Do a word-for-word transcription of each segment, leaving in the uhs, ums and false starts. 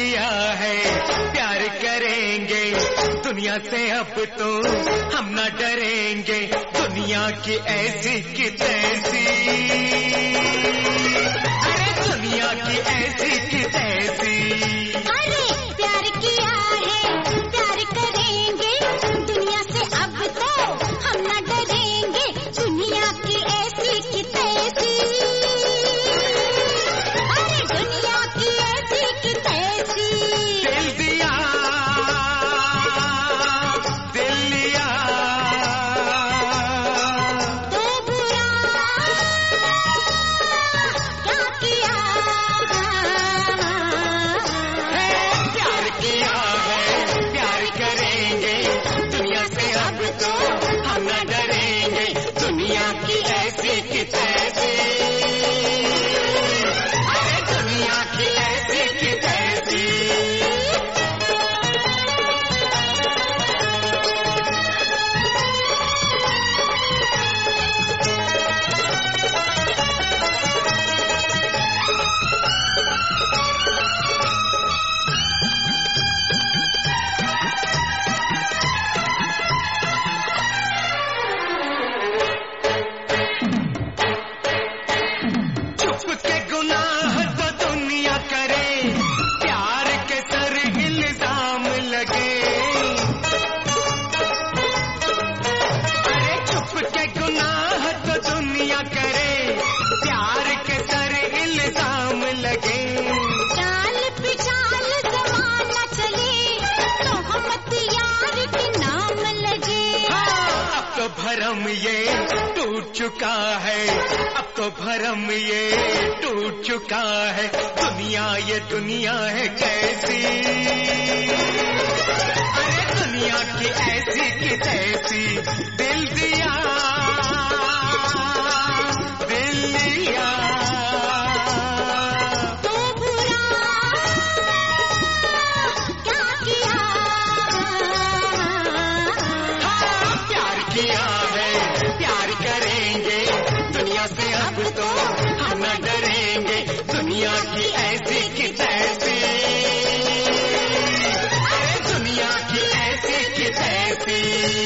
किया है, प्यार करेंगे दुनिया से अब तो हम न डरेंगे, दुनिया की ऐसी की तैसी, अरे दुनिया की ऐसी की तैसी। अरे प्यार किया है, प्यार करेंगे दुनिया से अब तो हम न डरेंगे, दुनिया की ऐसी की तैसी, अरे दुनिया की ऐसी की तैसी। दिल दिया दिल लिया तो बुरा क्या किया, प्यार किया है, प्यार करेंगे दुनिया से अब तो हम न डरेंगे, दुनिया की ऐसी की तैसी, अरे दुनिया की ऐसी की तैसी। चुप के गुनाह तो दुनिया करे, प्यार के सर इल्जाम लगे, अरे चुप के गुनाह तो दुनिया करे, प्यार के सर इल्जाम लगे। चाल पे चाल जमाना चले तो हम यार के नाम लगे। हाँ, अब तो भरम ये टूट चुका है, अब तो भरम ये टूट चुका है, दुनिया ये दुनिया है कैसी, अरे दुनिया की ऐसी की तैसी। दिल दिया दिल लिया तो बुरा क्या किया, हाँ, प्यार किया है, प्यार करेंगे दुनिया से अब तो हम न डरेंगे, दुनिया की ऐसी की तैसी, अरे दुनिया की ऐसी की तैसी।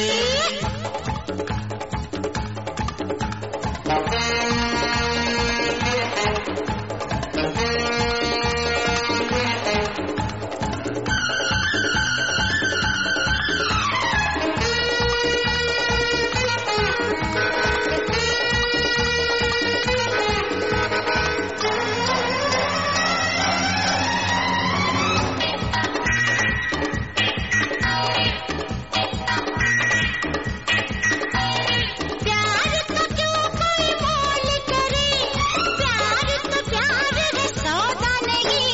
प्यार तो क्यों कोई मोल करे, प्यार तो प्यार है सौदा नहीं,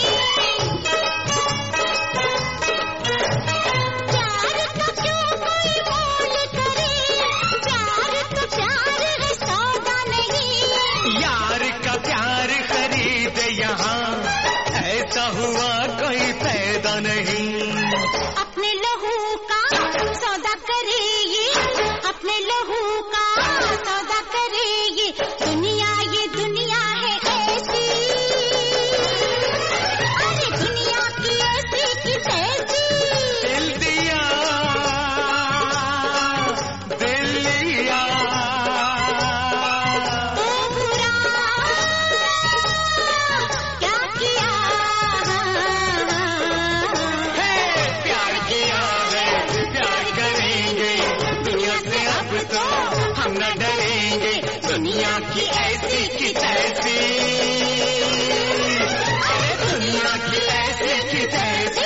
प्यार तो क्यों कोई मोल करे, प्यार तो प्यार है सौदा नहीं। यार का प्यार खरीद यहाँ, ऐसा हुआ कोई पैदा नहीं, अपने लहू का सौदा करे ये, अपने लहू का सौदा करे ये, दुनिया ये दुनिया है ऐसी, अरे दुनिया की ऐसी की तैसी। दिल दिया दिल लिया तो बुरा क्या किया, है, प्यार किया है, प्यार करेंगे दुनिया से अब तो हम न डरेंगे, दुनिया की ऐसी की तैसी, अरे दुनिया की ऐसी की तैसी।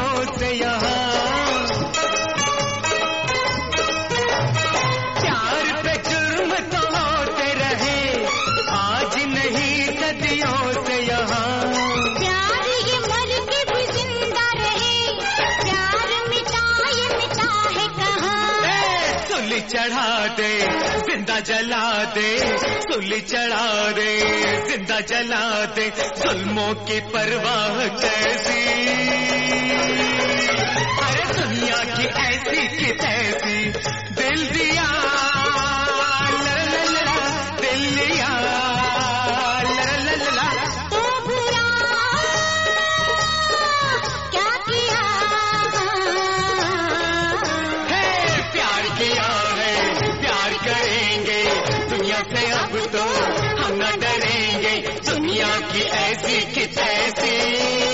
से यहाँ प्यार चढ़ा दे जिंदा जला दे, सूली चढ़ा दे जिंदा जला दे, जुल्मों की परवाह कैसी, अरे दुनिया की ऐसी की तैसी, दिल दिया ला ला ला ला, दिल लिया ला ला ला ला। तो बुरा क्या किया, है प्यार किया है, प्यार करेंगे दुनिया से अब तो हम न डरेंगे, दुनिया की ऐसी की तैसी।